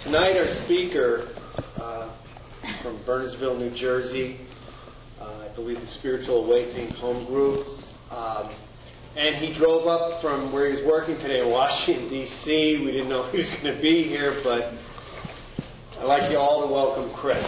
Tonight our speaker from Burnsville, New Jersey, I believe the Spiritual Awakening Home Group, and he drove up from where he's working today in Washington, D.C. We didn't know if he was going to be here, but I'd like you all to welcome Chris.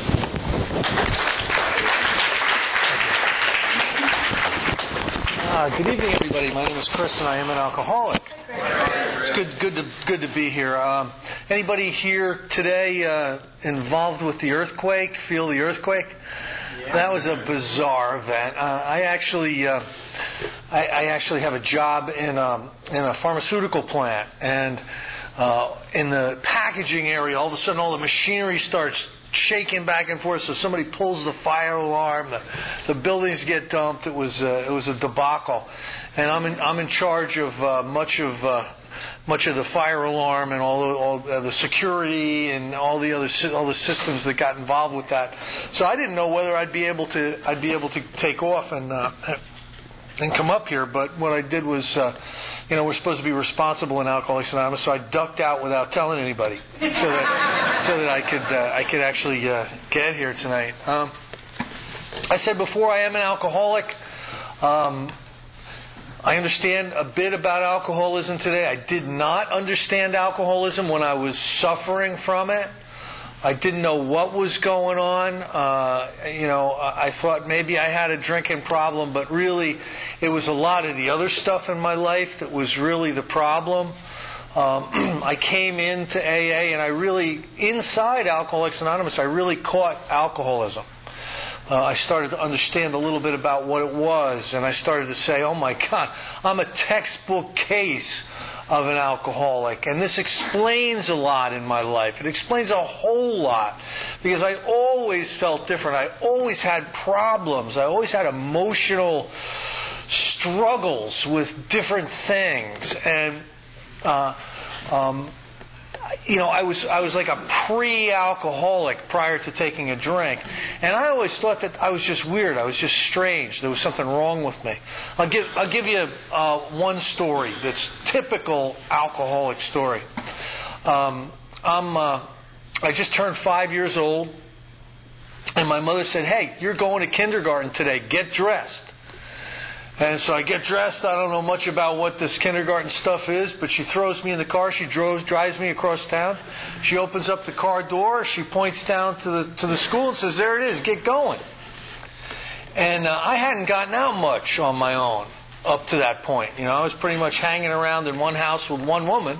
Good evening, everybody. My name is Chris, and I am an alcoholic. It's good to be here. Anybody here today involved with the earthquake? Feel the earthquake? Yeah. That was a bizarre event. I actually have a job in a pharmaceutical plant, and in the packaging area, all of a sudden, all the machinery starts shaking back and forth, so somebody pulls the fire alarm, the buildings get dumped. It was a debacle, and I'm in charge of much of the fire alarm and all the security and all the systems that got involved with that. So I didn't know whether I'd be able to take off and come up here, but what I did was, we're supposed to be responsible in Alcoholics Anonymous, so I ducked out without telling anybody, so that I could actually get here tonight. I said before, I am an alcoholic. I understand a bit about alcoholism today. I did not understand alcoholism when I was suffering from it. I didn't know what was going on. I thought maybe I had a drinking problem, but really it was a lot of the other stuff in my life that was really the problem. I came into AA, and I really, inside Alcoholics Anonymous, I really caught alcoholism. I started to understand a little bit about what it was, and I started to say, oh my God, I'm a textbook case of an alcoholic, and this explains a lot in my life. It explains a whole lot, because I always felt different. I always had problems. I always had emotional struggles with different things, and I was like a pre-alcoholic prior to taking a drink, and I always thought that I was just weird. I was just strange. There was something wrong with me. I'll give you one story that's typical alcoholic story. I just turned 5 years old, and my mother said, "Hey, you're going to kindergarten today. Get dressed." And so I get dressed. I don't know much about what this kindergarten stuff is, but she throws me in the car. She drives me across town. She opens up the car door. She points down to the school and says, "There it is. Get going." And I hadn't gotten out much on my own up to that point. I was pretty much hanging around in one house with one woman.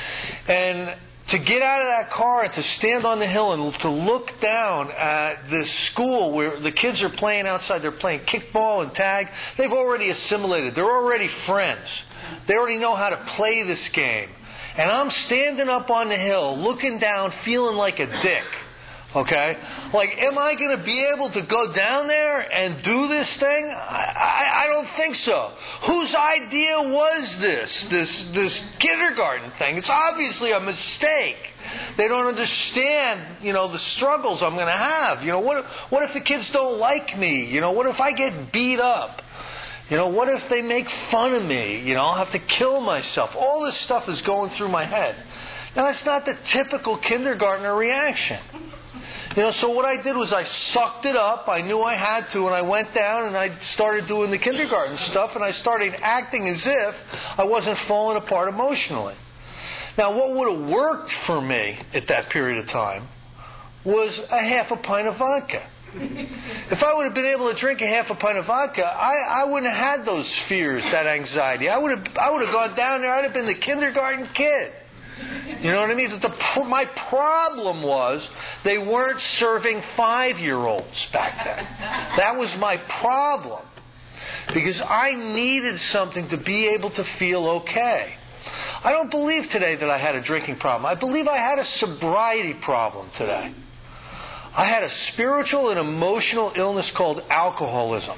And to get out of that car and to stand on the hill and to look down at this school where the kids are playing outside, they're playing kickball and tag. They've already assimilated. They're already friends. They already know how to play this game. And I'm standing up on the hill, looking down, feeling like a dick. Okay? Like, am I going to be able to go down there and do this thing? I don't think so. Whose idea was this kindergarten thing? It's obviously a mistake. They don't understand, the struggles I'm going to have. What if the kids don't like me? What if I get beat up? What if they make fun of me? I'll have to kill myself. All this stuff is going through my head. Now, that's not the typical kindergartner reaction. So what I did was I sucked it up. I knew I had to, and I went down and I started doing the kindergarten stuff, and I started acting as if I wasn't falling apart emotionally. Now, what would have worked for me at that period of time was a half a pint of vodka. If I would have been able to drink a half a pint of vodka, I wouldn't have had those fears, that anxiety. I would have gone down there. I'd have been the kindergarten kid. You know what I mean? My problem was they weren't serving 5-year-olds back then. That was my problem. Because I needed something to be able to feel okay. I don't believe today that I had a drinking problem. I believe I had a sobriety problem today. I had a spiritual and emotional illness called alcoholism.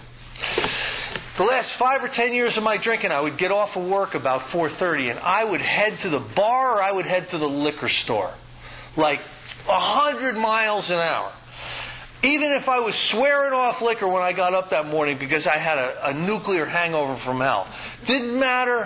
The last 5 or 10 years of my drinking, I would get off of work about 4:30, and I would head to the bar or I would head to the liquor store, like 100 miles an hour. Even if I was swearing off liquor when I got up that morning because I had a nuclear hangover from hell. Didn't matter.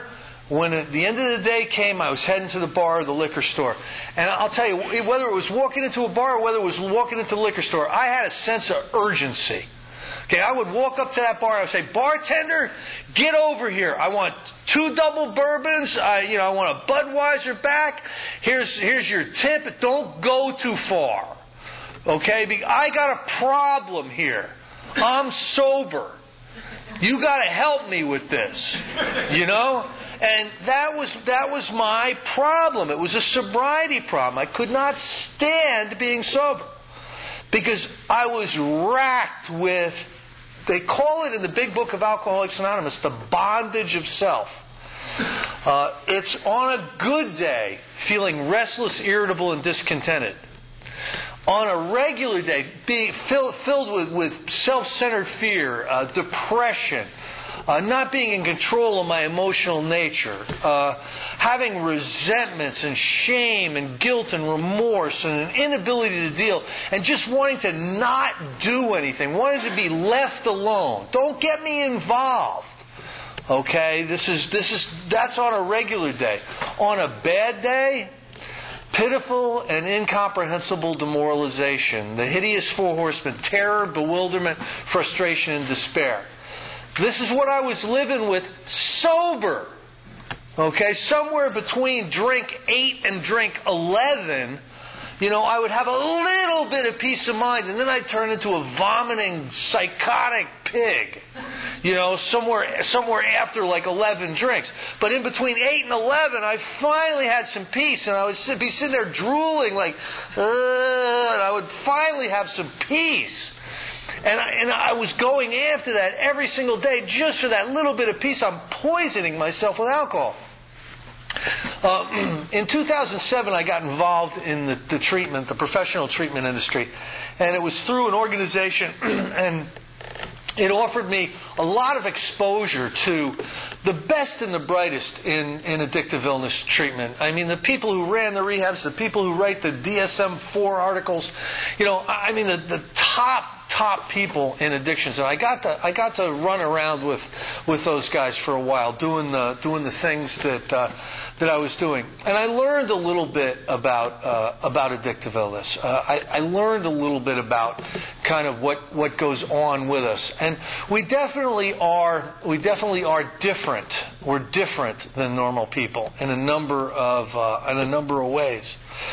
when the end of the day came, I was heading to the bar or the liquor store. And I'll tell you, whether it was walking into a bar or whether it was walking into the liquor store, I had a sense of urgency. Okay, I would walk up to that bar and I would say, "Bartender, get over here. I want 2 double bourbons. I want a Budweiser back. Here's your tip. Don't go too far. Okay, I got a problem here. I'm sober. You got to help me with this." And that was my problem. It was a sobriety problem. I could not stand being sober because I was racked with, they call it in the big book of Alcoholics Anonymous, the bondage of self. It's on a good day feeling restless, irritable, and discontented. On a regular day, being filled with self-centered fear, depression, not being in control of my emotional nature, having resentments and shame and guilt and remorse and an inability to deal, and just wanting to not do anything, wanting to be left alone. Don't get me involved. Okay, that's on a regular day. On a bad day, pitiful and incomprehensible demoralization, the hideous 4 horsemen: terror, bewilderment, frustration, and despair. This is what I was living with sober. Okay, somewhere between drink 8 and drink 11, I would have a little bit of peace of mind, and then I'd turn into a vomiting, psychotic pig. Somewhere after like 11 drinks. But in between 8 and 11, I finally had some peace, and I would be sitting there drooling like, and I would finally have some peace. And I was going after that every single day just for that little bit of peace. I'm poisoning myself with alcohol. In 2007, I got involved in the professional treatment industry. And it was through an organization, and it offered me a lot of exposure to the best and the brightest in addictive illness treatment. I mean, the people who ran the rehabs, the people who write the DSM-4 articles, the top people in addictions. And I got to run around with those guys for a while, doing the things that I was doing. And I learned a little bit about addictive illness. I learned a little bit about kind of what goes on with us. And we definitely are different. We're different than normal people in a number of ways.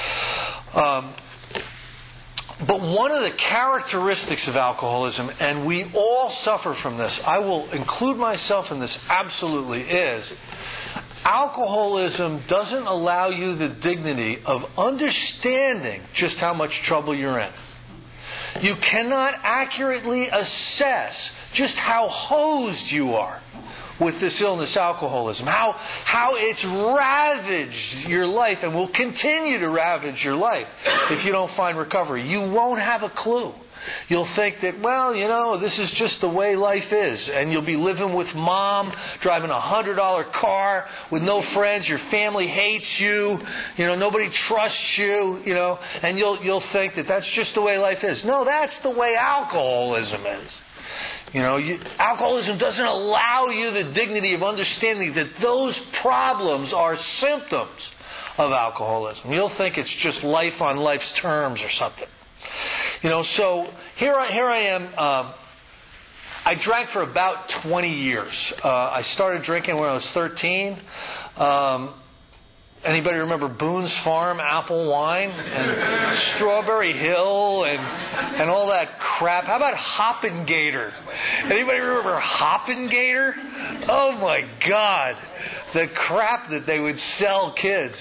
But one of the characteristics of alcoholism, and we all suffer from this, I will include myself in this absolutely, is alcoholism doesn't allow you the dignity of understanding just how much trouble you're in. You cannot accurately assess just how hosed you are with this illness, alcoholism, how it's ravaged your life and will continue to ravage your life if you don't find recovery. You won't have a clue. You'll think that, this is just the way life is, and you'll be living with mom, driving a $100 car with no friends. Your family hates you. Nobody trusts you. And you'll think that that's just the way life is. No, that's the way alcoholism is. Alcoholism doesn't allow you the dignity of understanding that those problems are symptoms of alcoholism. You'll think it's just life on life's terms or something. So here I am. I drank for about 20 years. I started drinking when I was 13. Anybody remember Boone's Farm apple wine and Strawberry Hill and all that crap? How about Hoppengator? Anybody remember Hoppengator? Oh my God, the crap that they would sell kids.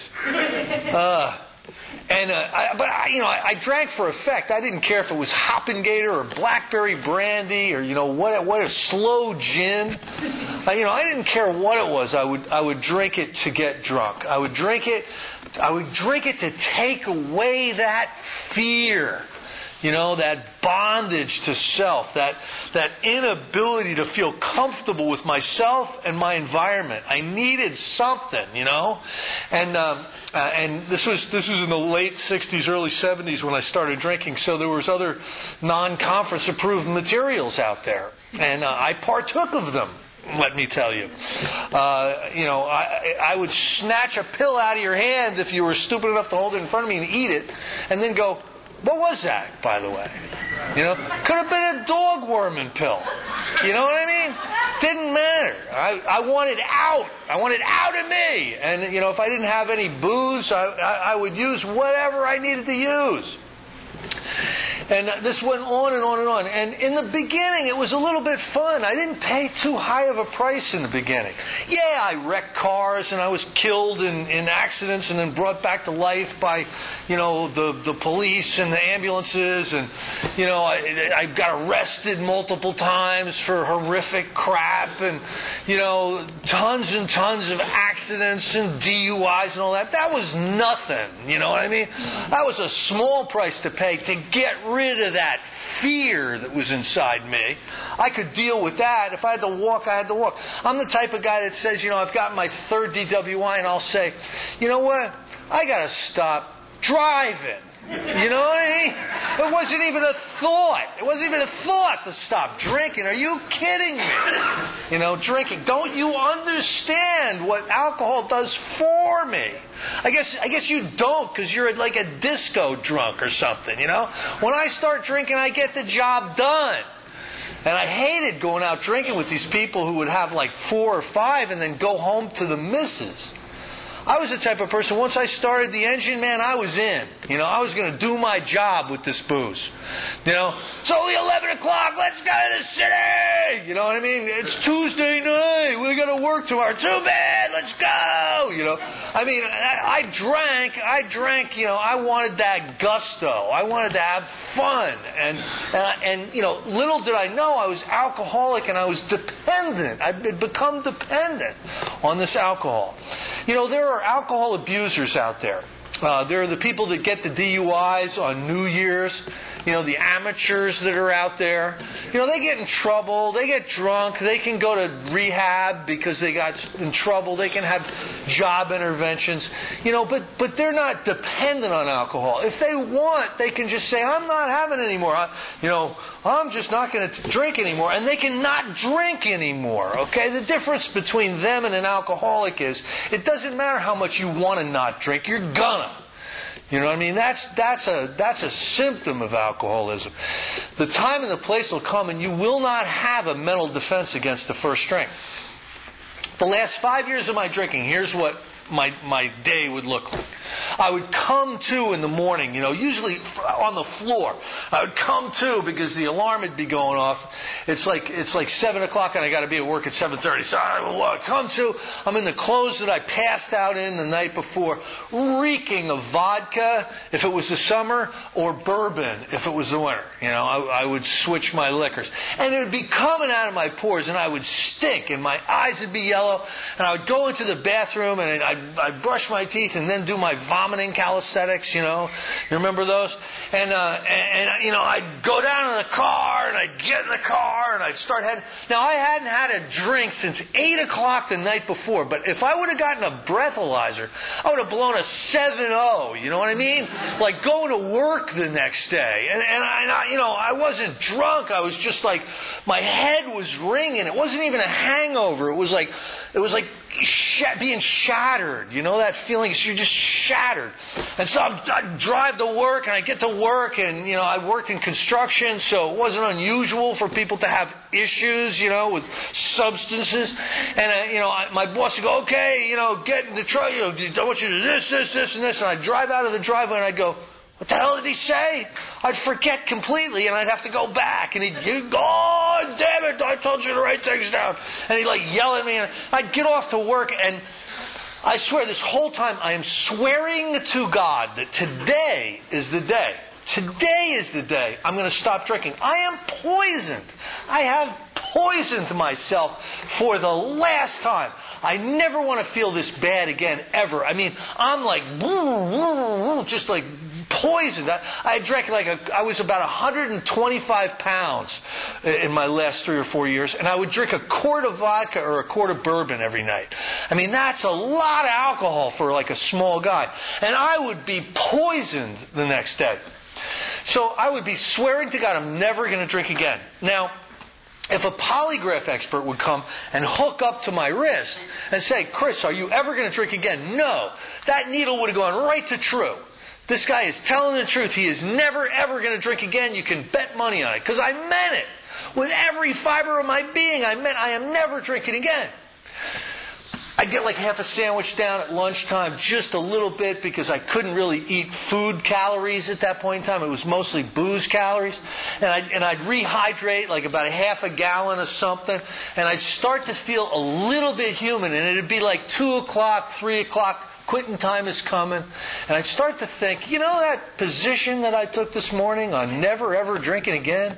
I drank for effect. I didn't care if it was Hoppengator or Blackberry Brandy or what a slow gin. I didn't care what it was. I would drink it to get drunk. I would drink it to take away that fear. That bondage to self, that inability to feel comfortable with myself and my environment. I needed something, And this was in the late 60s, early 70s when I started drinking, so there was other non-conference approved materials out there. And I partook of them. let me tell you. I would snatch a pill out of your hand if you were stupid enough to hold it in front of me and eat it, and then go, what was that, by the way? Could have been a dog worming pill. You know what I mean? Didn't matter. I wanted out. I wanted out of me. And, if I didn't have any booze, I would use whatever I needed to use. And this went on and on and on. And in the beginning, it was a little bit fun. I didn't pay too high of a price in the beginning. Yeah, I wrecked cars and I was killed in accidents and then brought back to life by, the police and the ambulances. And, I got arrested multiple times for horrific crap and, tons and tons of accidents and DUIs and all that. That was nothing. You know what I mean? That was a small price to pay to get rid of that fear that was inside me. I could deal with that. If I had to walk, I had to walk. I'm the type of guy that says, I've got my third DWI and I'll say, you know what? I got to stop driving. You know what I mean? It wasn't even a thought. It wasn't even a thought to stop drinking. Are you kidding me? Drinking. Don't you understand what alcohol does for me? I guess you don't, because you're like a disco drunk or something, When I start drinking, I get the job done. And I hated going out drinking with these people who would have like 4 or 5 and then go home to the missus. I was the type of person, once I started the engine, man, I was in. I was going to do my job with this booze. It's only 11 o'clock, let's go to the city! You know what I mean? It's Tuesday night, we got to work tomorrow. Too bad, let's go! I drank, I wanted that gusto. I wanted to have fun. And little did I know I was alcoholic and I was dependent. I'd become dependent on this alcohol. There are alcohol abusers out there. There are the people that get the DUIs on New Year's. The amateurs that are out there. They get in trouble. They get drunk. They can go to rehab because they got in trouble. They can have job interventions. But they're not dependent on alcohol. If they want, they can just say, I'm not having it anymore. I'm just not going to drink anymore. And they can not drink anymore. Okay? The difference between them and an alcoholic is it doesn't matter how much you want to not drink. You're gonna. You know what I mean? That's a symptom of alcoholism. The time and the place will come and you will not have a mental defense against the first drink. The last 5 years of my drinking, here's what my day would look like. I would come to in the morning, usually on the floor. I would come to because the alarm would be going off. It's like 7 o'clock and I got to be at work at 7:30. So I would come to. I'm in the clothes that I passed out in the night before, reeking of vodka if it was the summer or bourbon if it was the winter. I would switch my liquors, and it would be coming out of my pores, and I would stink, and my eyes would be yellow, and I would go into the bathroom and I'd brush my teeth and then do my vomiting calisthenics, You remember those? And I'd go down in the car and I'd get in the car and I'd start heading. Now, I hadn't had a drink since 8 o'clock the night before, but if I would have gotten a breathalyzer, I would have blown a 7-0, you know what I mean? Like going to work the next day. And I wasn't drunk. I was just like, my head was ringing. It wasn't even a hangover. It was like being shattered. That feeling, you're just shattered. And so I'd drive to work, and I get to work, and, I worked in construction, so it wasn't unusual for people to have issues, with substances. And, my boss would go, okay, get in the truck, I want you to do this, and this. And I'd drive out of the driveway, and I'd go, what the hell did he say? I'd forget completely, and I'd have to go back. And he'd go, oh, damn it, I told you to write things down. And he'd yell at me, and I'd get off to work, and I swear this whole time I am swearing to God that today is the day. Today is the day I'm going to stop drinking. I am poisoned. I have poisoned myself for the last time. I never want to feel this bad again, ever. I'm like, just like poisoned. I drank I was about 125 pounds in my last 3 or 4 years, and I would drink a quart of vodka or a quart of bourbon every night. That's a lot of alcohol for a small guy. And I would be poisoned the next day. So I would be swearing to God I'm never going to drink again. Now, if a polygraph expert would come and hook up to my wrist and say, Chris, are you ever going to drink again? No. That needle would have gone right to true. This guy is telling the truth. He is never, ever going to drink again. You can bet money on it. Because I meant it. With every fiber of my being, I meant I am never drinking again. I'd get like half a sandwich down at lunchtime, just a little bit, because I couldn't really eat food calories at that point in time. It was mostly booze calories. And I'd rehydrate like about a half a gallon of something, and I'd start to feel a little bit human, and it'd be like 2 o'clock, 3 o'clock, quitting time is coming, and I'd start to think, you know that position that I took this morning on never ever drinking again?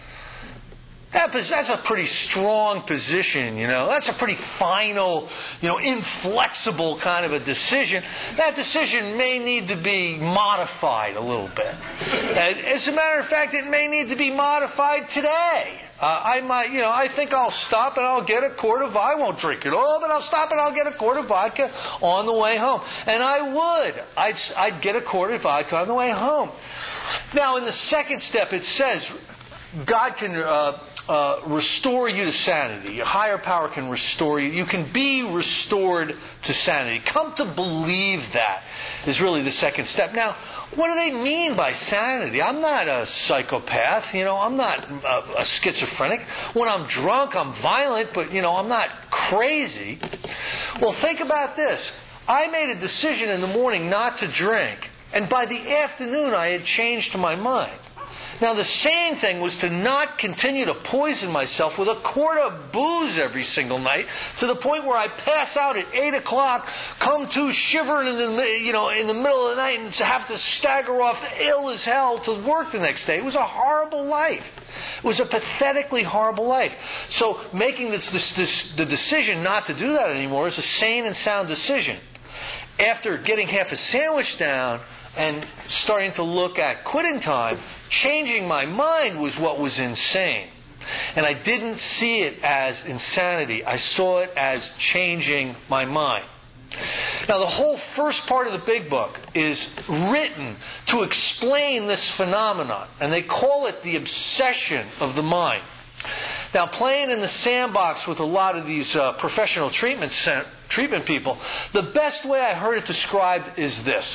That's a pretty strong position, you know. That's a pretty final, inflexible kind of a decision. That decision may need to be modified a little bit. As a matter of fact, it may need to be modified today. I think I'll stop and I'll get a quart of vodka. I won't drink it all, but I'll stop and I'll get a quart of vodka on the way home. And I would. I'd get a quart of vodka on the way home. Now, in the second step, it says God can restore you to sanity. Your higher power can restore you. You can be restored to sanity. Come to believe that is really the second step. Now, what do they mean by sanity? I'm not a psychopath. I'm not a schizophrenic. When I'm drunk, I'm violent, but, I'm not crazy. Well, think about this. I made a decision in the morning not to drink, and by the afternoon, I had changed my mind. Now, the same thing was to not continue to poison myself with a quart of booze every single night to the point where I pass out at 8 o'clock, come to shivering in the middle of the night and have to stagger off ill as hell to work the next day. It was a horrible life. It was a pathetically horrible life. So making the decision not to do that anymore is a sane and sound decision. After getting half a sandwich down and starting to look at quitting time, changing my mind was what was insane. And I didn't see it as insanity. I saw it as changing my mind. Now, the whole first part of the big book is written to explain this phenomenon, and they call it the obsession of the mind. Now, playing in the sandbox with a lot of these professional treatment people, the best way I heard it described is this.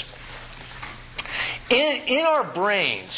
In our brains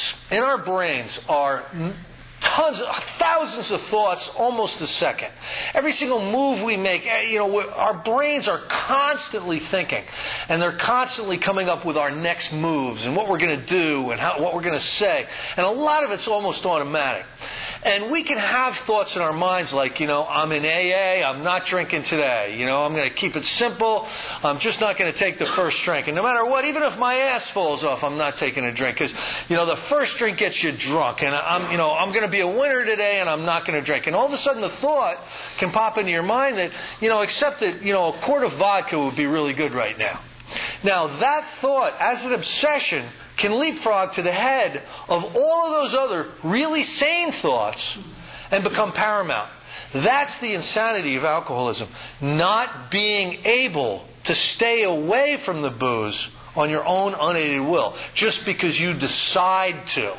are thousands of thoughts almost a second. Every single move we make, our brains are constantly thinking, and they're constantly coming up with our next moves and what we're going to do and what we're going to say. And a lot of it's almost automatic. And we can have thoughts in our minds like, I'm in AA, I'm not drinking today. I'm going to keep it simple. I'm just not going to take the first drink. And no matter what, even if my ass falls off, I'm not taking a drink because, the first drink gets you drunk. And I'm going to be a winner today and I'm not going to drink. And all of a sudden the thought can pop into your mind that, except that, a quart of vodka would be really good right now. Now, that thought, as an obsession, can leapfrog to the head of all of those other really sane thoughts and become paramount. That's the insanity of alcoholism. Not being able to stay away from the booze on your own unaided will, just because you decide to.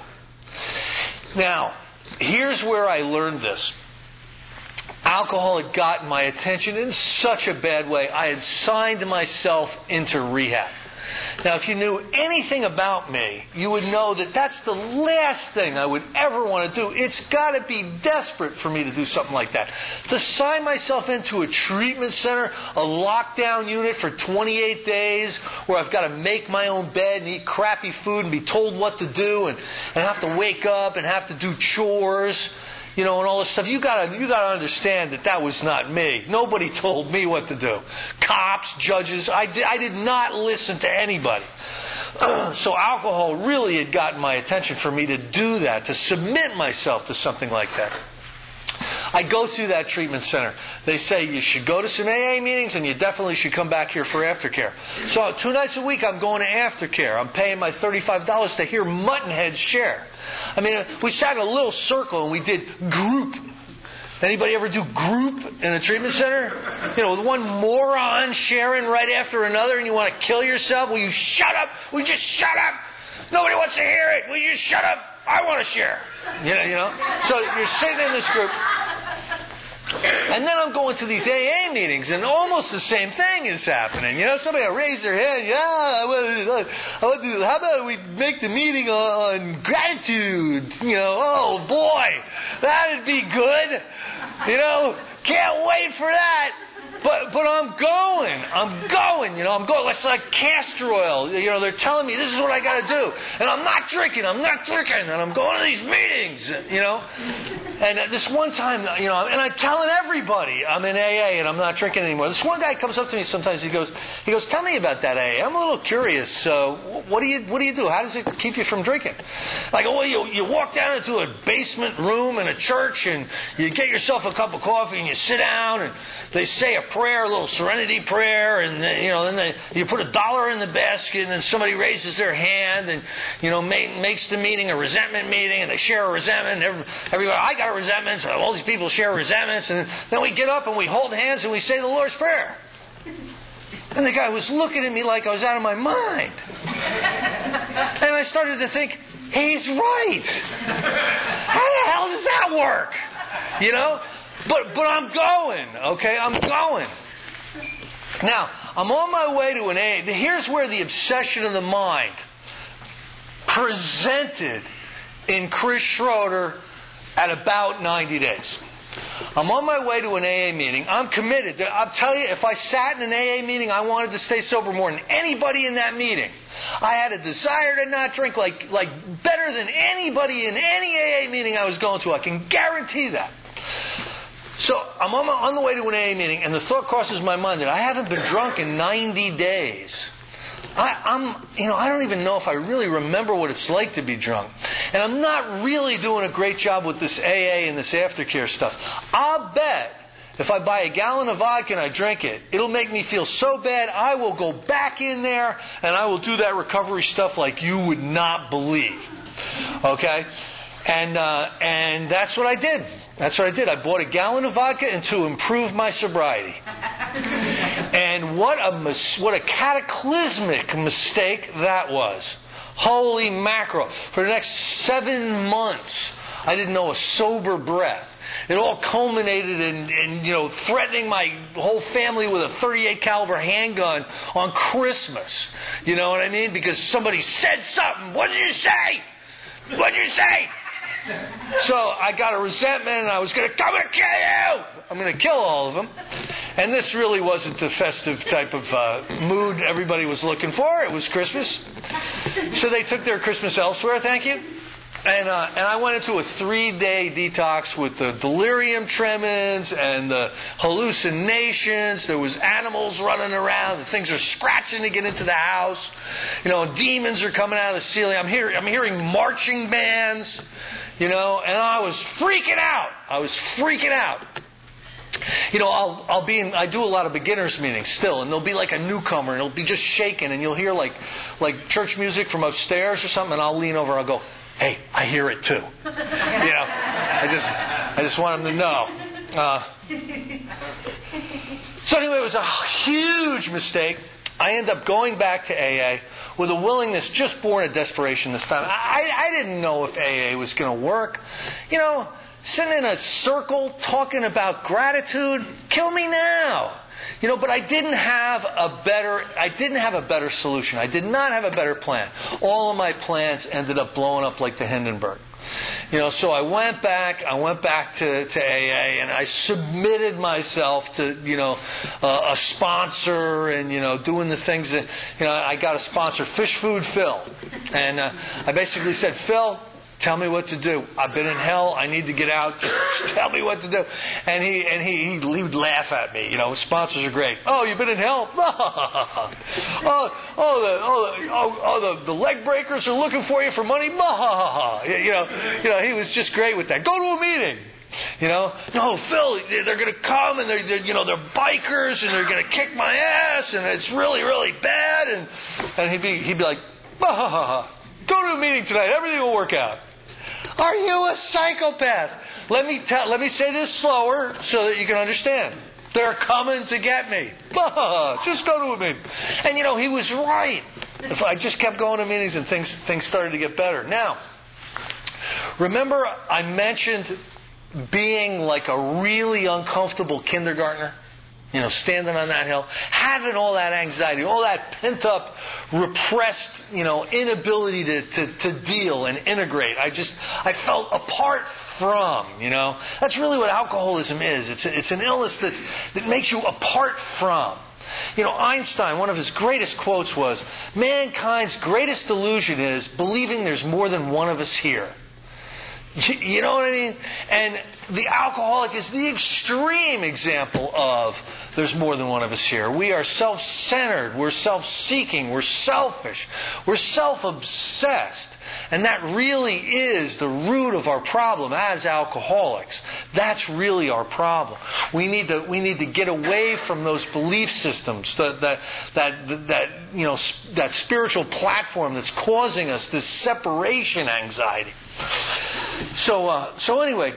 Now, here's where I learned this. Alcohol had gotten my attention in such a bad way, I had signed myself into rehab. Now, if you knew anything about me, you would know that that's the last thing I would ever want to do. It's got to be desperate for me to do something like that. To sign myself into a treatment center, a lockdown unit for 28 days, where I've got to make my own bed and eat crappy food and be told what to do and have to wake up and have to do chores, and all this stuff. You gotta understand that was not me. Nobody told me what to do. Cops, judges, I did not listen to anybody. So alcohol really had gotten my attention for me to do that, to submit myself to something like that. I go through that treatment center. They say you should go to some AA meetings and you definitely should come back here for aftercare. So 2 nights a week I'm going to aftercare. I'm paying my $35 to hear Muttonheads share. We sat in a little circle and we did group. Anybody ever do group in a treatment center? With one moron sharing right after another and you want to kill yourself? Will you shut up? Will you just shut up? Nobody wants to hear it. Will you shut up? I want to share. So you're sitting in this group. And then I'm going to these AA meetings, and almost the same thing is happening. Somebody will raise their hand. How about we make the meeting on gratitude? Oh boy, that'd be good. Can't wait for that. But I'm going. I'm going. It's like castor oil. They're telling me this is what I got to do, and I'm not drinking. And I'm going to these meetings. And this one time, and I'm telling everybody I'm in AA and I'm not drinking anymore. This one guy comes up to me sometimes. He goes, tell me about that AA. I'm a little curious. What do you do? How does it keep you from drinking? Like, you walk down into a basement room in a church and you get yourself a cup of coffee and you sit down and they say a prayer, a little serenity prayer, and then you put $1 in the basket, and then somebody raises their hand and makes the meeting a resentment meeting, and they share a resentment. And everybody, I got a resentment, so all these people share resentments, and then we get up and we hold hands and we say the Lord's Prayer. And the guy was looking at me like I was out of my mind, and I started to think, he's right. How the hell does that work? But I'm going, okay? I'm going. Now, I'm on my way to an AA. Here's where the obsession of the mind presented in Chris Schroeder at about 90 days. I'm on my way to an AA meeting. I'm committed. I'll tell you, if I sat in an AA meeting, I wanted to stay sober more than anybody in that meeting. I had a desire to not drink like better than anybody in any AA meeting I was going to. I can guarantee that. So I'm on the way to an AA meeting, and the thought crosses my mind that I haven't been drunk in 90 days. I don't even know if I really remember what it's like to be drunk. And I'm not really doing a great job with this AA and this aftercare stuff. I'll bet if I buy a gallon of vodka and I drink it, it'll make me feel so bad I will go back in there and I will do that recovery stuff like you would not believe. Okay? And that's what I did. I bought a gallon of vodka and to improve my sobriety. And what a cataclysmic mistake that was. Holy mackerel. For the next 7 months, I didn't know a sober breath. It all culminated in threatening my whole family with a .38 caliber handgun on Christmas. You know what I mean? Because somebody said something. What did you say? What did you say? So I got a resentment, and I was going to come and kill you. I'm going to kill all of them. And this really wasn't the festive type of mood everybody was looking for. It was Christmas. So they took their Christmas elsewhere, thank you. And I went into a 3-day detox with the delirium tremens and the hallucinations. There was animals running around. The things are scratching to get into the house. Demons are coming out of the ceiling. I'm hearing marching bands. And I was freaking out. I do a lot of beginners meetings still, and there'll be like a newcomer, and it'll be just shaking, and you'll hear like church music from upstairs or something, and I'll lean over, and I'll go, hey, I hear it too. I just want them to know. So anyway, it was a huge mistake. I ended up going back to AA with a willingness just born of desperation this time. I didn't know if AA was going to work. Sitting in a circle talking about gratitude, kill me now. But I didn't have a better solution. I did not have a better plan. All of my plans ended up blowing up like the Hindenburg. So I went back to AA, and I submitted myself to, a sponsor and, doing the things that, I got a sponsor, Fish Food Phil. And I basically said, Phil, tell me what to do. I've been in hell. I need to get out. Just tell me what to do. And he would laugh at me. Sponsors are great. Oh, you've been in hell? The leg breakers are looking for you for money. He was just great with that. Go to a meeting. No, Phil, they're going to come and they're bikers and they're going to kick my ass and it's really, really bad. And he'd be like, go to a meeting tonight. Everything will work out. Are you a psychopath? Let me say this slower so that you can understand. They're coming to get me. Just go to a meeting. And he was right. If I just kept going to meetings and things started to get better. Now, remember I mentioned being like a really uncomfortable kindergartner, standing on that hill, having all that anxiety, all that pent-up, repressed, inability to deal and integrate. I felt apart from, That's really what alcoholism is. It's an illness that makes you apart from. Einstein, one of his greatest quotes was, "Mankind's greatest delusion is believing there's more than one of us here." You know what I mean? And the alcoholic is the extreme example of there's more than one of us here. We are self-centered. We're self-seeking. We're selfish. We're self-obsessed. And that really is the root of our problem as alcoholics. That's really our problem. We need to get away from those belief systems, that spiritual platform that's causing us this separation anxiety. So anyway,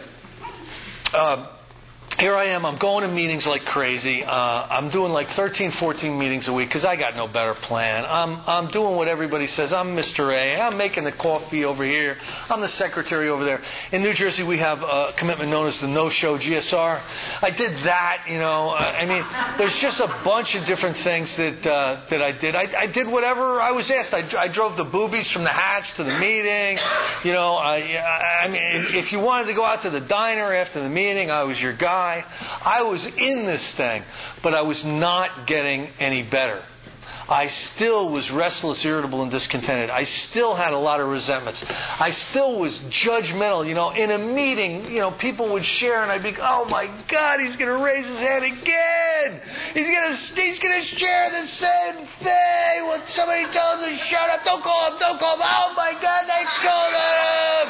here I am. I'm going to meetings like crazy. I'm doing like 13, 14 meetings a week because I got no better plan. I'm doing what everybody says. I'm Mr. A. I'm making the coffee over here. I'm the secretary over there. In New Jersey, we have a commitment known as the No-Show GSR. I did that, there's just a bunch of different things that I did. I did whatever I was asked. I drove the boobies from the hatch to the meeting. If you wanted to go out to the diner after the meeting, I was your guy. I was in this thing, but I was not getting any better. I still was restless, irritable, and discontented. I still had a lot of resentments. I still was judgmental. In a meeting, people would share, and I'd be, oh my God, he's going to raise his hand again. He's going to share the same thing. When somebody tells him to shut up, don't call him. Oh my God, they called him.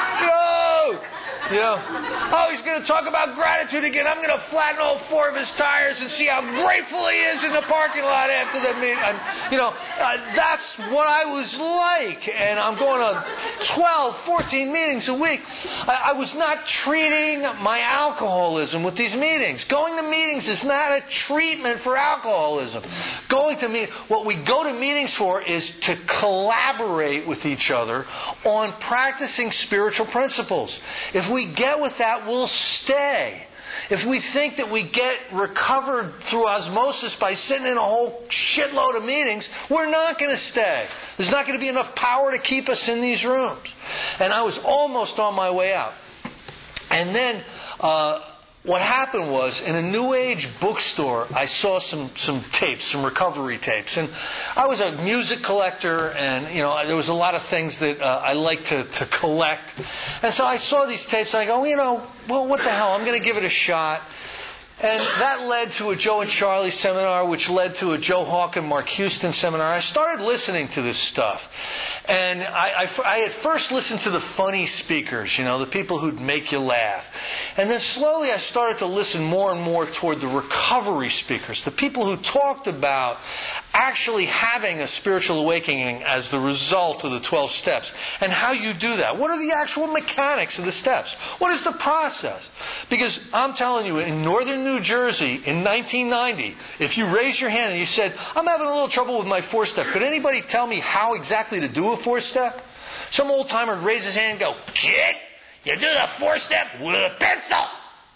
Oh, he's going to talk about gratitude again. I'm going to flatten all 4 of his tires and see how grateful he is in the parking lot after the meeting. That's what I was like. And I'm going to 12, 14 meetings a week. I was not treating my alcoholism with these meetings. Going to meetings is not a treatment for alcoholism. What we go to meetings for is to collaborate with each other on practicing spiritual principles. If we get with that, we'll stay. If we think that we get recovered through osmosis by sitting in a whole shitload of meetings, we're not going to stay. There's not going to be enough power to keep us in these rooms. And I was almost on my way out. And then what happened was, in a New Age bookstore, I saw some tapes, some recovery tapes. And I was a music collector, and there was a lot of things that I like to collect. And so I saw these tapes, and I go, well, what the hell? I'm going to give it a shot. And that led to a Joe and Charlie seminar, which led to a Joe Hawk and Mark Houston seminar. I started listening to this stuff. And I had first listened to the funny speakers, the people who'd make you laugh. And then slowly I started to listen more and more toward the recovery speakers, the people who talked about actually having a spiritual awakening as the result of the 12 steps. And how you do that. What are the actual mechanics of the steps? What is the process? Because I'm telling you, in northern New Jersey in 1990, if you raised your hand and you said, I'm having a little trouble with my 4-step, could anybody tell me how exactly to do a 4-step? Some old-timer would raise his hand and go, kid, you do the 4-step with a pencil.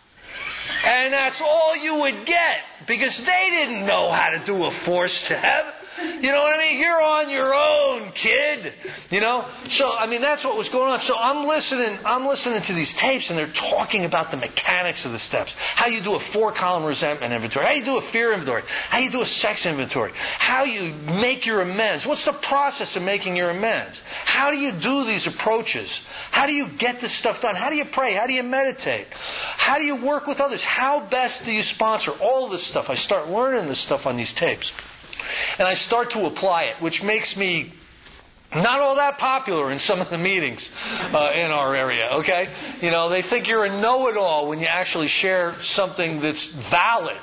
And that's all you would get, because they didn't know how to do a 4-step. You know what I mean? You're on your own, kid. So that's what was going on. So I'm listening to these tapes, and they're talking about the mechanics of the steps. How you do a 4-column resentment inventory. How you do a fear inventory. How you do a sex inventory. How you make your amends. What's the process of making your amends? How do you do these approaches? How do you get this stuff done? How do you pray? How do you meditate? How do you work with others? How best do you sponsor? All of this stuff. I start learning this stuff on these tapes. And I start to apply it, which makes me not all that popular in some of the meetings in our area, okay? They think you're a know-it-all when you actually share something that's valid,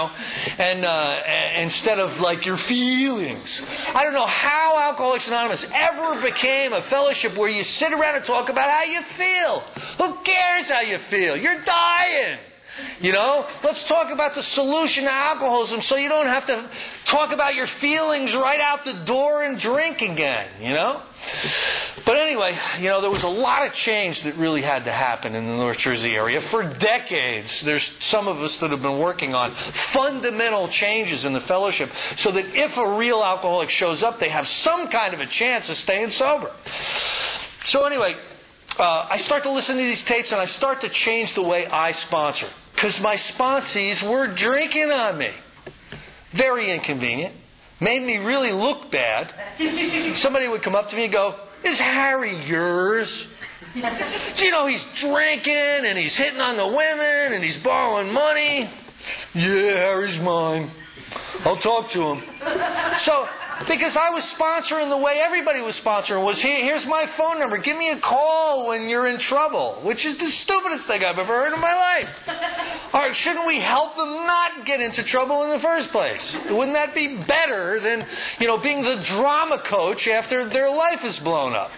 and instead of like your feelings. I don't know how Alcoholics Anonymous ever became a fellowship where you sit around and talk about how you feel. Who cares how you feel? You're dying. You know, let's talk about the solution to alcoholism so you don't have to talk about your feelings right out the door and drink again, you know? But anyway, you know, there was a lot of change that really had to happen in the North Jersey area. For decades, there's some of us that have been working on fundamental changes in the fellowship so that if a real alcoholic shows up, they have some kind of a chance of staying sober. So anyway, I start to listen to these tapes and I start to change the way I sponsor. Because my sponsees were drinking on me. Very inconvenient. Made me really look bad. Somebody would come up to me and go, "Is Harry yours? You know, he's drinking and he's hitting on the women and he's borrowing money." "Yeah, Harry's mine. I'll talk to him." So, because I was sponsoring the way everybody was sponsoring, was here's my phone number. Give me a call when you're in trouble, which is the stupidest thing I've ever heard in my life. All right, shouldn't we help them not get into trouble in the first place? Wouldn't that be better than, you know, being the drama coach after their life is blown up?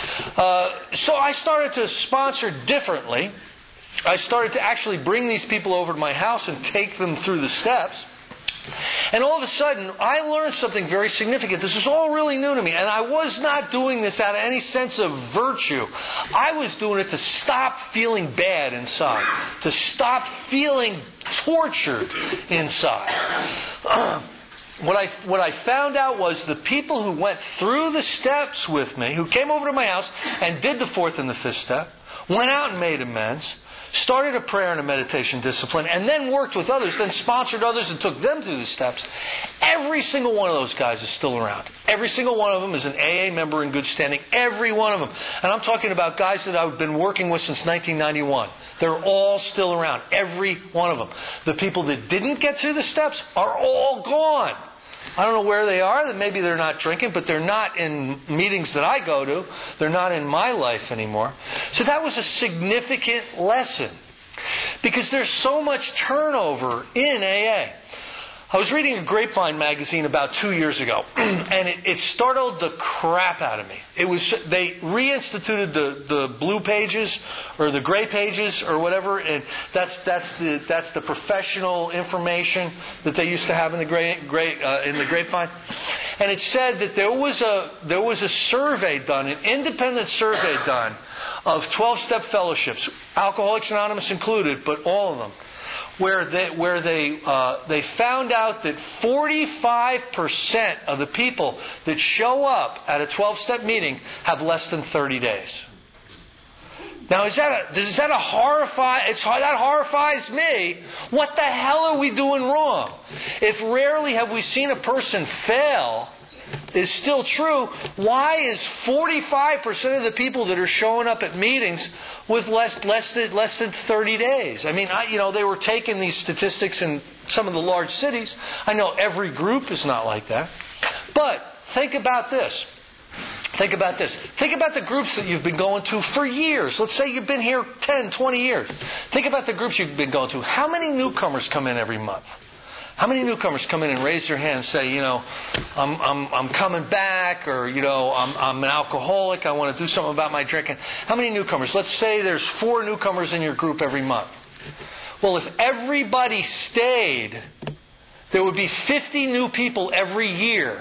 So I started to sponsor differently. I started to actually bring these people over to my house and take them through the steps. And all of a sudden, I learned something very significant. This is all really new to me. And I was not doing this out of any sense of virtue. I was doing it to stop feeling bad inside. To stop feeling tortured inside. What I found out was the people who went through the steps with me, who came over to my house and did the fourth and the fifth step, went out and made amends, started a prayer and a meditation discipline, and then worked with others, then sponsored others and took them through the steps. Every single one of those guys is still around. Every single one of them is an AA member in good standing. Every one of them. And I'm talking about guys that I've been working with since 1991. They're all still around. Every one of them. The people that didn't get through the steps are all gone. I don't know where they are. Maybe they're not drinking, but they're not in meetings that I go to. They're not in my life anymore. So that was a significant lesson. Because there's so much turnover in AA. I was reading a Grapevine magazine about 2 years ago, and it startled the crap out of me. They reinstituted the blue pages or the gray pages or whatever, and that's the professional information that they used to have in the Grapevine. And it said that there was a survey done, an independent survey done of 12-step fellowships, Alcoholics Anonymous included, but all of them, where they found out that 45% of the people that show up at a 12-step meeting have less than 30 days. Now, that horrifies me. What the hell are we doing wrong? If rarely have we seen a person fail is still true, why is 45% of the people that are showing up at meetings with less than 30 days? I mean, they were taking these statistics in some of the large cities. I know every group is not like that. But think about this. Think about this. Think about the groups that you've been going to for years. Let's say you've been here 10, 20 years. Think about the groups you've been going to. How many newcomers come in every month? How many newcomers come in and raise their hand and say, I'm coming back, or, I'm an alcoholic, I want to do something about my drinking? How many newcomers? Let's say there's 4 newcomers in your group every month. Well, if everybody stayed, there would be 50 new people every year.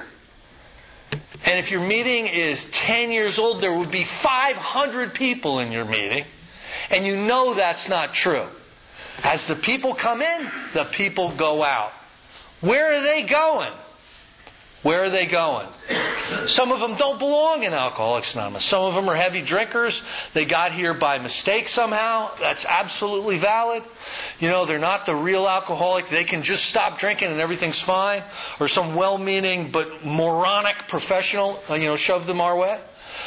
And if your meeting is 10 years old, there would be 500 people in your meeting. And you know that's not true. As the people come in, the people go out. Where are they going? Where are they going? Some of them don't belong in Alcoholics Anonymous. Some of them are heavy drinkers. They got here by mistake somehow. That's absolutely valid. They're not the real alcoholic. They can just stop drinking and everything's fine. Or some well-meaning but moronic professional, shoved them our way.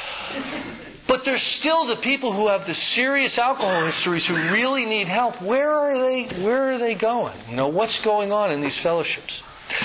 But there's still the people who have the serious alcohol histories who really need help. Where are they going? What's going on in these fellowships?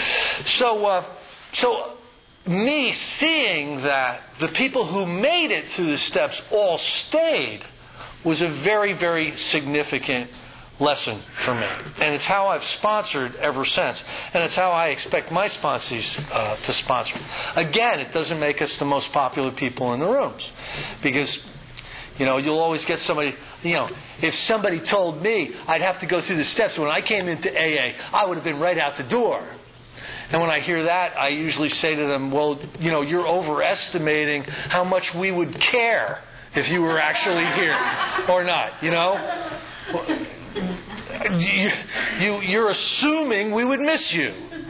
So me seeing that the people who made it through the steps all stayed was a very, very significant lesson for me. And it's how I've sponsored ever since. And it's how I expect my sponsees to sponsor. Again, it doesn't make us the most popular people in the rooms. Because, You'll always get somebody, if somebody told me I'd have to go through the steps when I came into AA, I would have been right out the door. And when I hear that, I usually say to them, well, you're overestimating how much we would care if you were actually here or not, You're assuming we would miss you.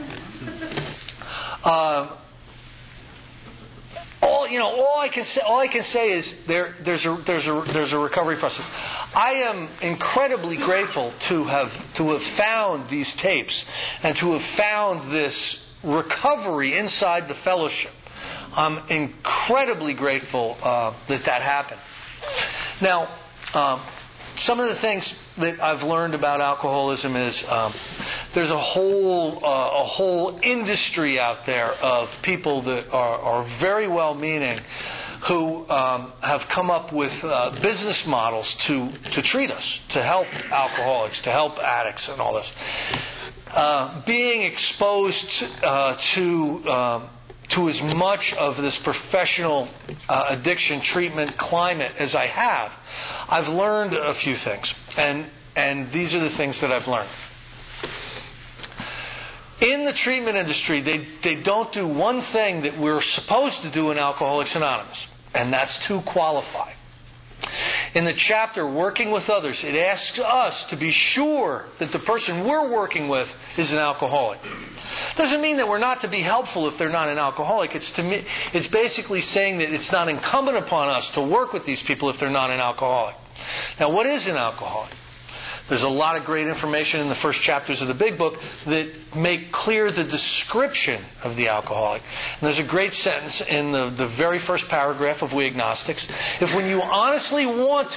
All I can say is there's a recovery process. I am incredibly grateful to have found these tapes and to have found this recovery inside the fellowship. I'm incredibly grateful that happened. Now, some of the things that I've learned about alcoholism is there's a whole industry out there of people that are very well-meaning who have come up with business models to treat us, to help alcoholics, to help addicts and all this. Being exposed to as much of this professional addiction treatment climate as I have, I've learned a few things. And these are the things that I've learned. In the treatment industry, they don't do one thing that we're supposed to do in Alcoholics Anonymous, and that's to qualify. In the chapter, Working with Others, it asks us to be sure that the person we're working with is an alcoholic. Doesn't mean that we're not to be helpful if they're not an alcoholic. It's basically saying that it's not incumbent upon us to work with these people if they're not an alcoholic. Now, what is an alcoholic? There's a lot of great information in the first chapters of the Big Book that make clear the description of the alcoholic. And there's a great sentence in the very first paragraph of We Agnostics. If when you honestly want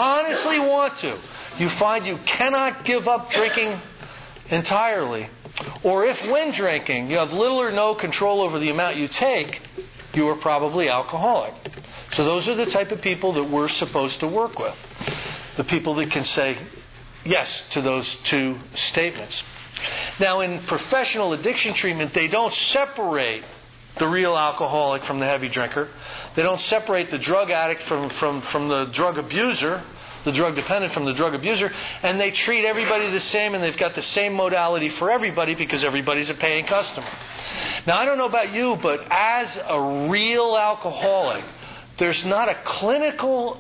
to, you find you cannot give up drinking entirely, or if when drinking you have little or no control over the amount you take, you are probably alcoholic. So those are the type of people that we're supposed to work with. The people that can say yes to those two statements. Now, in professional addiction treatment, they don't separate the real alcoholic from the heavy drinker. They don't separate the drug addict from the drug abuser, the drug dependent from the drug abuser, and they treat everybody the same, and they've got the same modality for everybody because everybody's a paying customer. Now, I don't know about you, but as a real alcoholic, there's not a clinical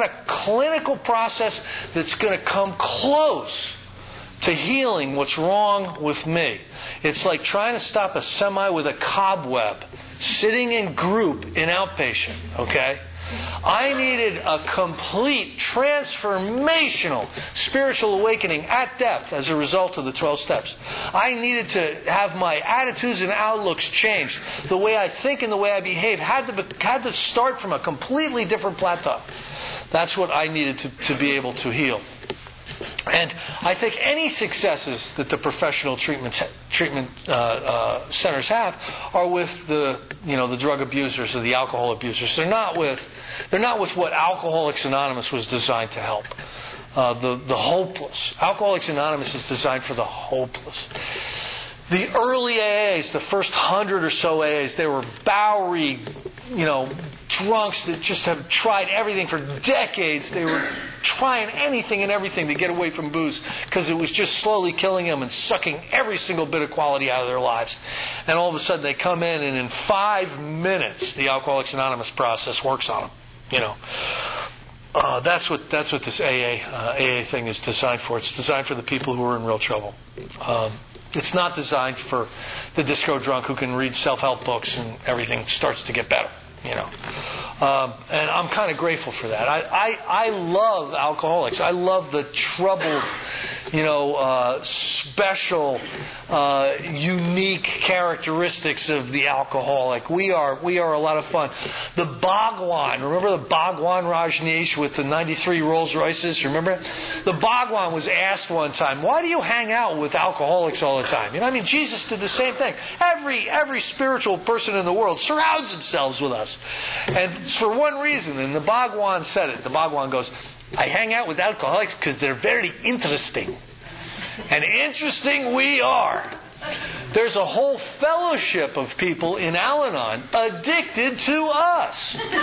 process that's going to come close to healing what's wrong with me. It's like trying to stop a semi with a cobweb, sitting in group in outpatient, okay? I needed a complete transformational spiritual awakening at depth as a result of the 12 steps. I needed to have my attitudes and outlooks changed. The way I think and the way I behave had to start from a completely different plateau. That's what I needed to be able to heal. And I think any successes that the professional treatment centers have are with the drug abusers or the alcohol abusers. They're not with what Alcoholics Anonymous was designed to help. The hopeless. Alcoholics Anonymous is designed for the hopeless. The early AAs, the first 100 or so AAs, they were Bowery, drunks that just have tried everything for decades. They were trying anything and everything to get away from booze because it was just slowly killing them and sucking every single bit of quality out of their lives. And all of a sudden they come in, and in 5 minutes the Alcoholics Anonymous process works on them. That's what this AA thing is designed for. It's designed for the people who are in real trouble. It's not designed for the disco drunk who can read self-help books and everything starts to get better. And I'm kind of grateful for that. I love alcoholics. I love the troubled, special, unique characteristics of the alcoholic. We are a lot of fun. The Bhagwan, remember the Bhagwan Rajneesh with the 93 Rolls Royces? Remember? The Bhagwan was asked one time, why do you hang out with alcoholics all the time? Jesus did the same thing. Every spiritual person in the world surrounds themselves with us. And for one reason, and the Bhagwan said it. The Bhagwan goes, I hang out with alcoholics because they're very interesting. And interesting we are. There's a whole fellowship of people in Al-Anon addicted to us.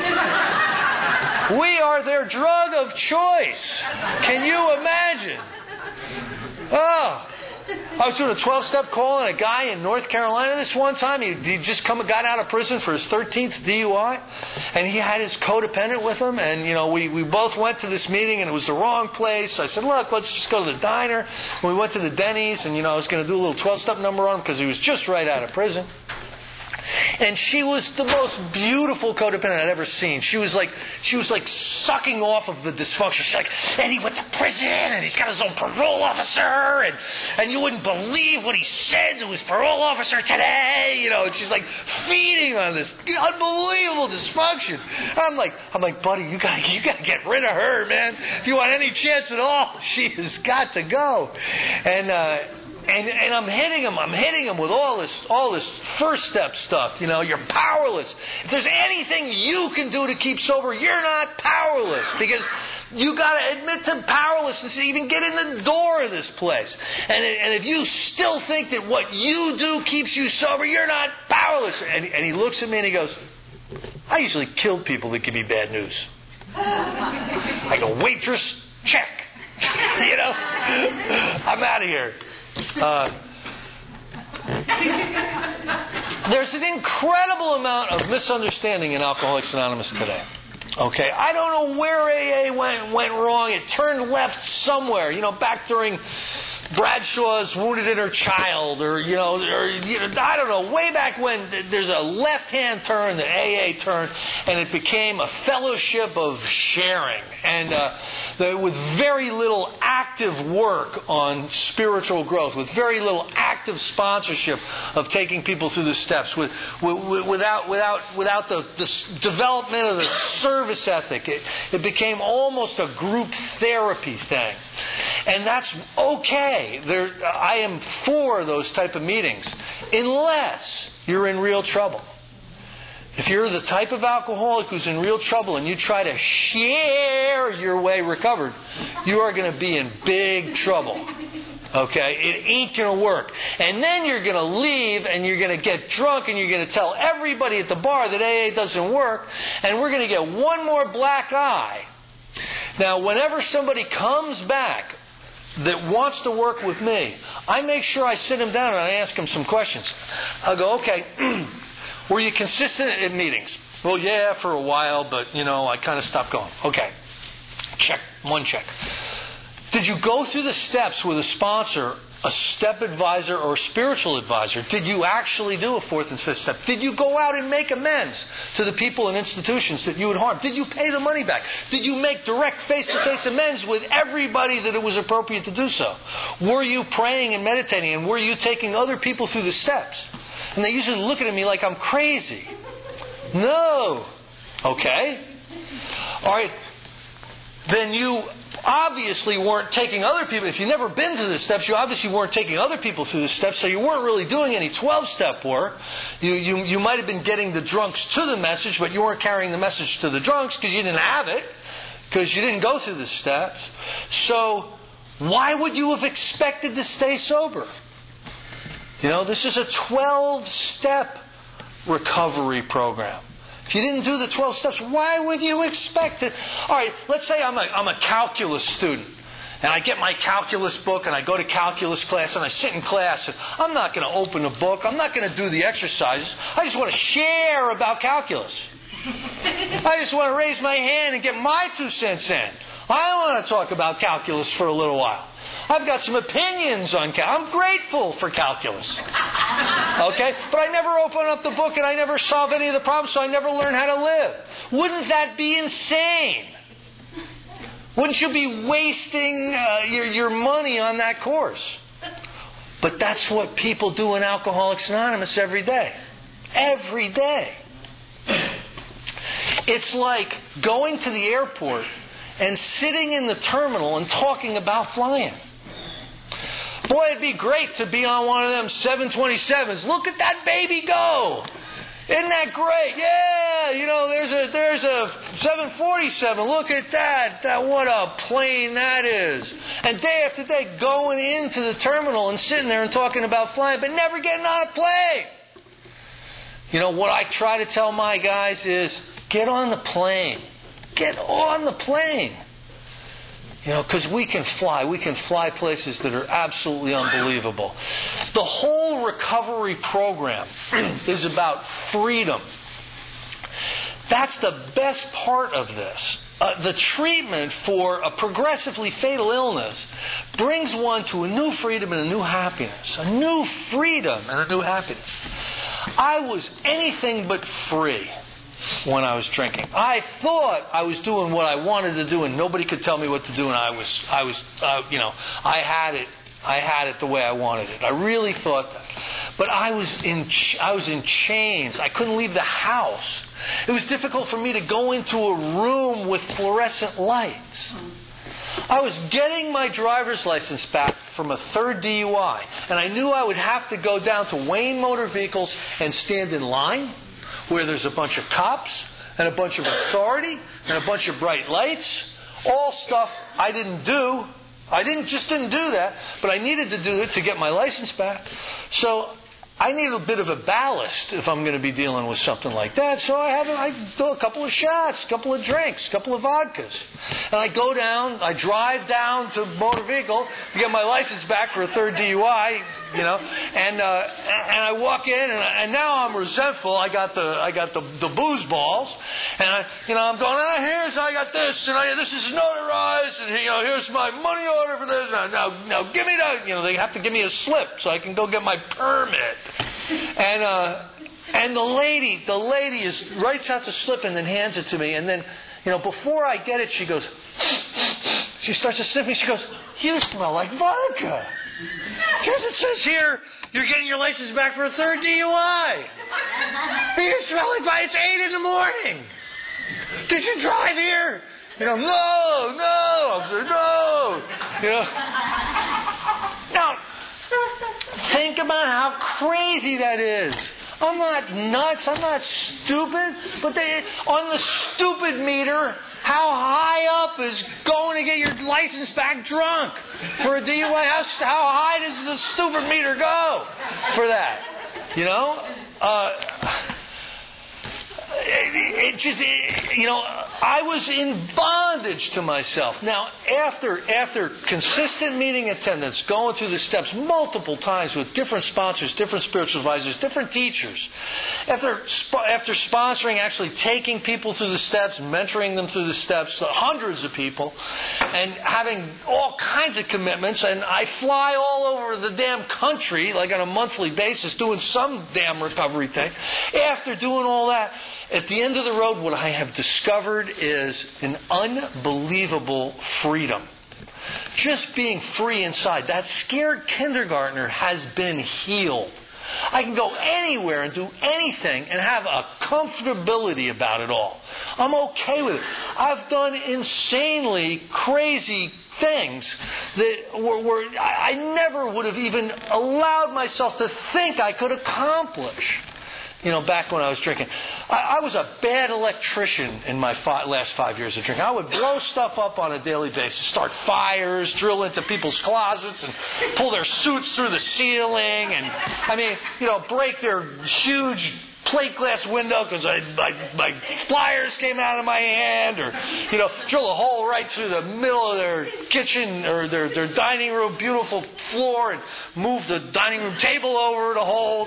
We are their drug of choice. Can you imagine? Oh. I was doing a 12-step call on a guy in North Carolina this one time. He just got out of prison for his 13th DUI, and he had his codependent with him. And we both went to this meeting, and it was the wrong place. So I said, "Look, let's just go to the diner." And we went to the Denny's, and I was going to do a little 12-step number on him because he was just right out of prison. And she was the most beautiful codependent I'd ever seen. She was like sucking off of the dysfunction. She's like, "And he went to prison, and he's got his own parole officer, and you wouldn't believe what he said to his parole officer today." And she's like feeding on this unbelievable dysfunction. I'm like, "Buddy, you gotta get rid of her, man. If you want any chance at all, she has got to go." And I'm hitting him with all this first step stuff. You're powerless. If there's anything you can do to keep sober, you're not powerless, because you got to admit to powerlessness to even get in the door of this place. And if you still think that what you do keeps you sober, you're not powerless. And he looks at me and he goes, "I usually kill people that give me bad news." I go, "Waitress, check." I'm out of here. There's an incredible amount of misunderstanding in Alcoholics Anonymous today. Okay, I don't know where AA went wrong. It turned left somewhere. Back during Bradshaw's Wounded Inner Child, or I don't know, way back when. There's a left-hand turn, the AA turn, and it became a fellowship of sharing, and with very little active work on spiritual growth, with very little active sponsorship of taking people through the steps, without the development of the service ethic. It became almost a group therapy thing, and that's okay. I am for those type of meetings, unless you're in real trouble. If you're the type of alcoholic who's in real trouble and you try to share your way recovered, you are going to be in big trouble. Okay? It ain't going to work. And then you're going to leave and you're going to get drunk and you're going to tell everybody at the bar that AA doesn't work, and we're going to get one more black eye. Now, whenever somebody comes back that wants to work with me, I make sure I sit him down and I ask him some questions. I'll go, "Okay, were you consistent at meetings?" "Well, yeah, for a while, but, I kind of stopped going." "Okay, check. One check. Did you go through the steps with a sponsor, a step advisor, or a spiritual advisor? Did you actually do a fourth and fifth step? Did you go out and make amends to the people and institutions that you had harmed? Did you pay the money back? Did you make direct face-to-face amends with everybody that it was appropriate to do so? Were you praying and meditating, and were you taking other people through the steps?" And they usually look at me like I'm crazy. No. Okay. All right. Then you obviously weren't taking other people. If you've never been to the steps, you obviously weren't taking other people through the steps, so you weren't really doing any 12-step work. You might have been getting the drunks to the message, but you weren't carrying the message to the drunks because you didn't have it, because you didn't go through the steps. So why would you have expected to stay sober? This is a 12-step recovery program. If you didn't do the 12 steps, why would you expect it? All right, let's say I'm a calculus student, and I get my calculus book, and I go to calculus class, and I sit in class, and I'm not going to open a book. I'm not going to do the exercises. I just want to share about calculus. I just want to raise my hand and get my 2 cents in. I want to talk about calculus for a little while. I've got some opinions on calculus. I'm grateful for calculus. Okay? But I never open up the book and I never solve any of the problems, so I never learn how to live. Wouldn't that be insane? Wouldn't you be wasting your money on that course? But that's what people do in Alcoholics Anonymous every day. Every day. It's like going to the airport and sitting in the terminal and talking about flying. Boy, it'd be great to be on one of them 727s. Look at that baby go! Isn't that great? Yeah, there's a 747. Look at that. What a plane that is. And day after day going into the terminal and sitting there and talking about flying, but never getting on a plane. What I try to tell my guys is, get on the plane. Get on the plane. Because we can fly. We can fly places that are absolutely unbelievable. The whole recovery program is about freedom. That's the best part of this. The treatment for a progressively fatal illness brings one to a new freedom and a new happiness. A new freedom and a new happiness. I was anything but free when I was drinking. I thought I was doing what I wanted to do, and nobody could tell me what to do, and I had it the way I wanted it. I really thought that. But I was in chains. I couldn't leave the house. It was difficult for me to go into a room with fluorescent lights. I was getting my driver's license back from a third DUI, and I knew I would have to go down to Wayne Motor Vehicles and stand in line where there's a bunch of cops and a bunch of authority and a bunch of bright lights, all stuff I didn't do. I didn't do that, but I needed to do it to get my license back. So I need a bit of a ballast if I'm going to be dealing with something like that. So I do a couple of shots, a couple of drinks, a couple of vodkas. And I go down, I drive down to motor vehicle to get my license back for a third DUI, and I walk in, and now I'm resentful. I got the booze balls, and I'm going, I got this, and this is notarized, and here's my money order for this. Now give me that. They have to give me a slip so I can go get my permit. And the lady writes out the slip and then hands it to me, and then before I get it, she starts to sniff me. She goes, "You smell like vodka." Because it says here you're getting your license back for a third DUI. You smell like vodka. It's 8 a.m. Did you drive here? No. I said, no. Now, think about how crazy that is. I'm not nuts. I'm not stupid. But on the stupid meter, how high up is going to get your license back drunk for a DUI? How high does the stupid meter go for that? I was in bondage to myself. Now, after consistent meeting attendance, going through the steps multiple times with different sponsors, different spiritual advisors, different teachers, after sponsoring, actually taking people through the steps, mentoring them through the steps, hundreds of people, and having all kinds of commitments, and I fly all over the damn country, like on a monthly basis, doing some damn recovery thing. After doing all that, at the end of the road, what I have discovered is an unbelievable freedom. Just being free inside. That scared kindergartner has been healed. I can go anywhere and do anything and have a comfortability about it all. I'm okay with it. I've done insanely crazy things that were I never would have even allowed myself to think I could accomplish. Back when I was drinking. I was a bad electrician in my last 5 years of drinking. I would blow stuff up on a daily basis, start fires, drill into people's closets, and pull their suits through the ceiling, and, break their huge plate glass window because my pliers came out of my hand, or drill a hole right through the middle of their kitchen or their dining room, beautiful floor, and move the dining room table over the hole.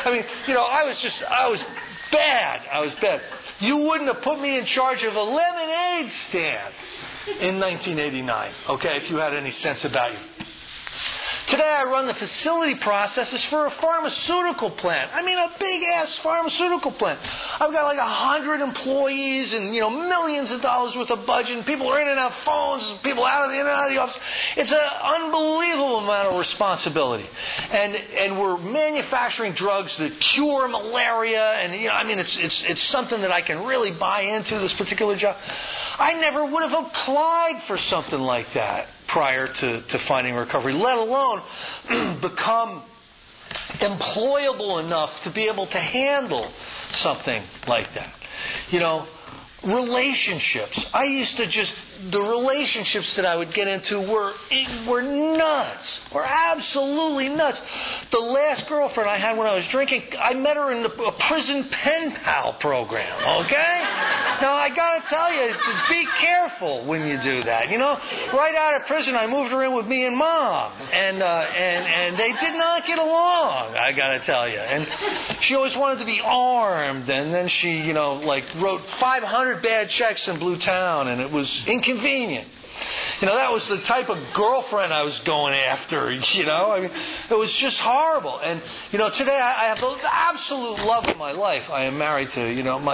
I was bad. I was bad. You wouldn't have put me in charge of a lemonade stand in 1989, okay, if you had any sense about you. Today I run the facility processes for a pharmaceutical plant. A big-ass pharmaceutical plant. I've got like 100 employees and, millions of dollars worth of budget, and people are in and out of phones, and people in and out of the office. It's an unbelievable amount of responsibility. And we're manufacturing drugs that cure malaria, and, it's something that I can really buy into, this particular job. I never would have applied for something like that prior to finding recovery, let alone become employable enough to be able to handle something like that. You know, relationships. I used to the relationships that I would get into were nuts. Were absolutely nuts. The last girlfriend I had when I was drinking, I met her in a prison pen pal program, okay? Now, I got to tell you, be careful when you do that. You know, right out of prison, I moved her in with me and Mom, and they did not get along, I got to tell you. And she always wanted to be armed, and then she, you know, like wrote 500 bad checks in Blue Town, and it was inconvenient. You know, that was the type of girlfriend I was going after, you know. I mean, it was just horrible. And, you know, today I have the absolute love of my life I am married to. You know,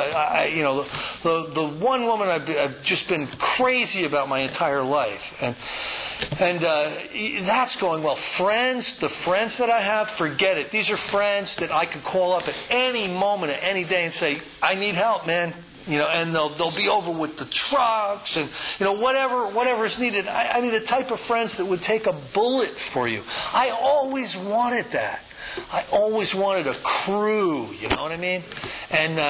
the one woman I've just been crazy about my entire life. And that's going well. The friends that I have, forget it. These are friends that I could call up at any moment, at any day and say, I need help, man. You know, and they'll be over with the trucks and, you know, whatever is needed. I mean, the type of friends that would take a bullet for you. I always wanted that. I always wanted a crew. You know what I mean? And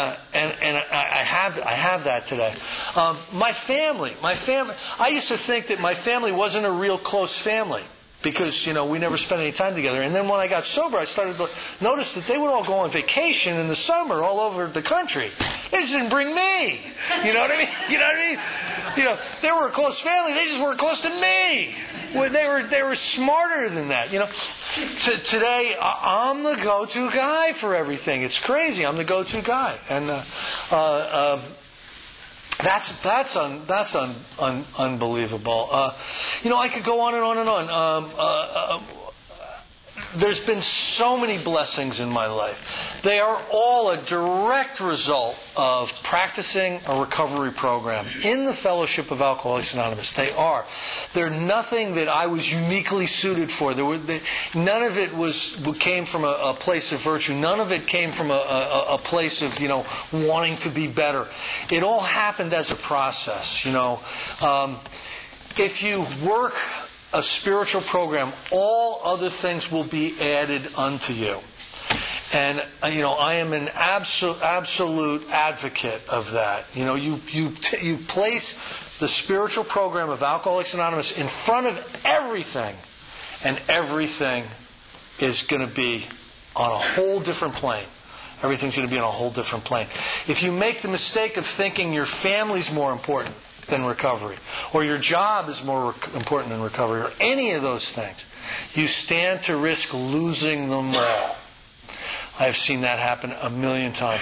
I have that today. My family. I used to think that my family wasn't a real close family. Because, you know, we never spent any time together. And then when I got sober, I started to notice that they would all go on vacation in the summer all over the country. They just didn't bring me. You know what I mean? You know what I mean? You know, they were a close family. They just weren't close to me. They were smarter than that. You know, today I'm the go-to guy for everything. It's crazy. I'm the go-to guy. And That's unbelievable. You know, I could go on and on and on. There's been so many blessings in my life. They are all a direct result of practicing a recovery program in the Fellowship of Alcoholics Anonymous. They are. They're nothing that I was uniquely suited for. None of it came from a place of virtue. None of it came from a place of, you know, wanting to be better. It all happened as a process, you know. If you work a spiritual program, all other things will be added unto you. And, you know, I am an absolute advocate of that. You know, you place the spiritual program of Alcoholics Anonymous in front of everything, and everything is going to be on a whole different plane. Everything's going to be on a whole different plane. If you make the mistake of thinking your family's more important than recovery, or your job is more important than recovery, or any of those things, you stand to risk losing them all. I've seen that happen a million times.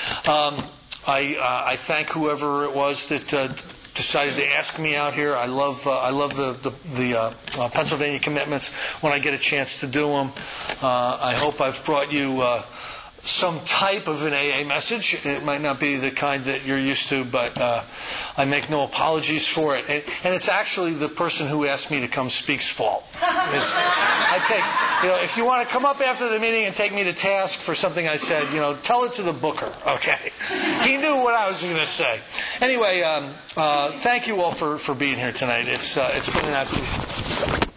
I thank whoever it was that decided to ask me out here. I love the Pennsylvania commitments when I get a chance to do them. I hope I've brought you some type of an AA message. It might not be the kind that you're used to, but I make no apologies for it. And it's actually the person who asked me to come speak's fault. If you want to come up after the meeting and take me to task for something I said, you know, tell it to the booker. Okay, he knew what I was going to say. Anyway, thank you all for being here tonight. It's been an absolute